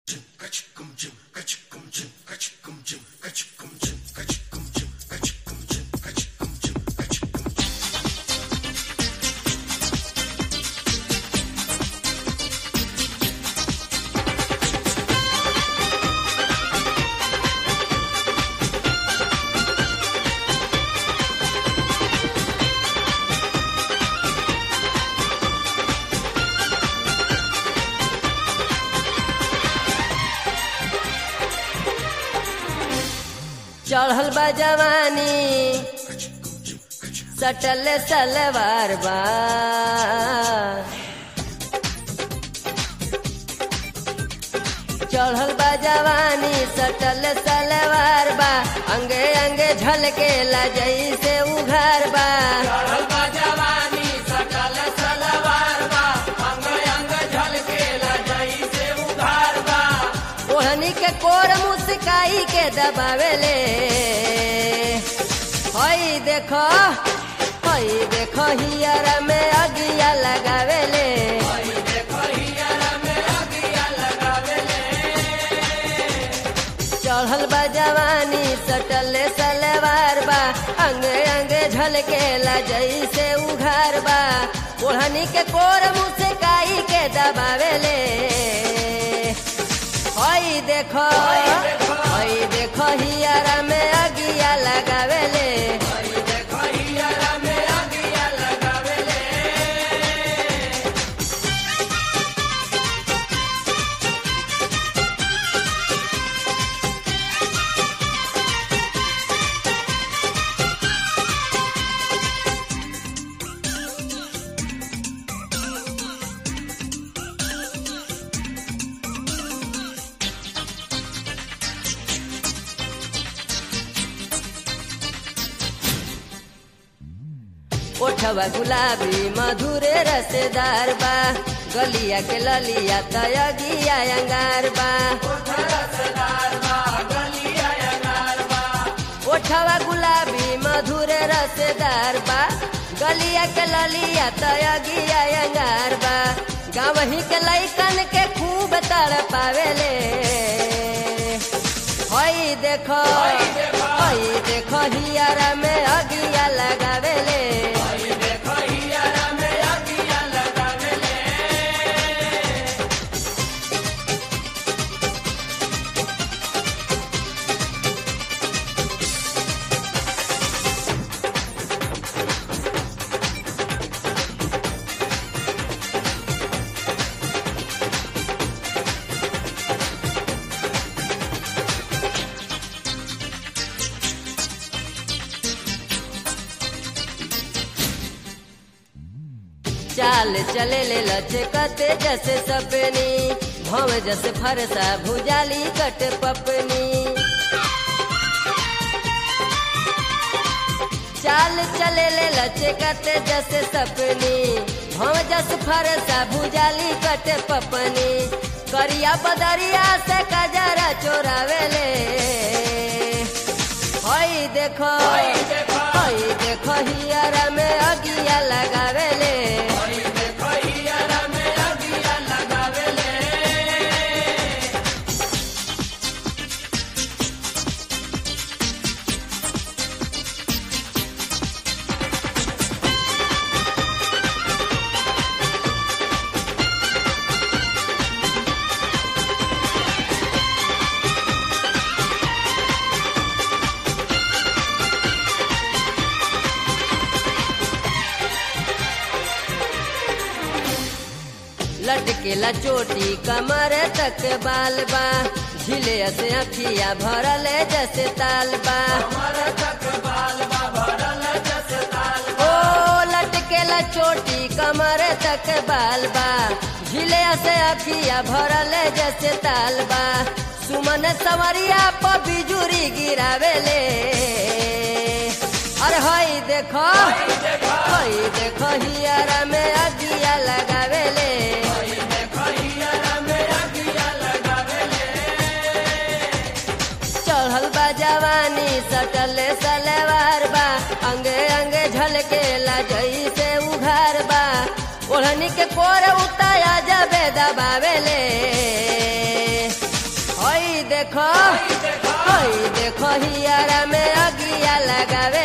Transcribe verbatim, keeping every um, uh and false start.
चढ़ल बा जवानी सटल सलवार बा चढ़ल बा जवानी सटल सलवार बा अंगे अंगे झलके ला जैसे उघार बा चढ़ल बा जवानी सटल सलवार बा अंगे अंगे झलके ला जैसे उघार बा ओढ़नी के कोर मुस्काई के दबावेले हई देखो हई देखो हियरा में अगिया लगावेले हई देखो हियरा में अगिया लगावेले चढ़ल बा जवानी सटल सलवार बा अंगे अंगे झलके ला जैसे उघार बा ओढ़नी के कोर मुस्काई के दबावेले हई देखो हई देखो हियरा में अगिया लगावेले हई देखो हियरा में अगिया लगावेले ओठवा गुलाबी मधुरे रसेदार बा गलिया के ललिया तयगिया अंगार बा रसदार बा गलिया अंगार बा ओठवा गुलाबी मधुरे रसेदार बा गलिया के ललिया तयगिया अंगार बा गावही के लइकन के खूब तड़ पावेले हई देखो हई देखो हियरा में अगिया लगावेले हई देखो हियरा में अगिया लगावेले चाल चले ले लचकते जैसे सपनी भव जैसे फरसा भुजाली कट पपनी चाल चले ले लचकते जैसे सपनी भव जैसे फरसा भुजाली कट पपनी करिया बदरिया से कजरा चोरावेले हई देखो हई देखो हियरा में अगिया लगावेले हई देखो हियरा में अगिया लगावेले लटकेला चोटी कमर तक बाल बा झिले से अखिया भरल जैसे ताल बा कमर तक बाल बा भरल जैसे ताल बा ओ लटकेला चोटी कमर तक बाल बा झिले से अखिया भरल जैसे ताल बा सुमन सवरिया पर बिजुरी गिरावेले अरे हई देखो हई देखो हियरा में अगिया लगावेले हई देखो हियरा में अगिया लगावेले चढ़ल बा जवानी सटल सलवार बा अंगे अंगे झलके ला जैसे उघार बा ओढ़नी के कोर उताया जबे दबावेले हई देखा हई देखो हियारा में अगिया लगावे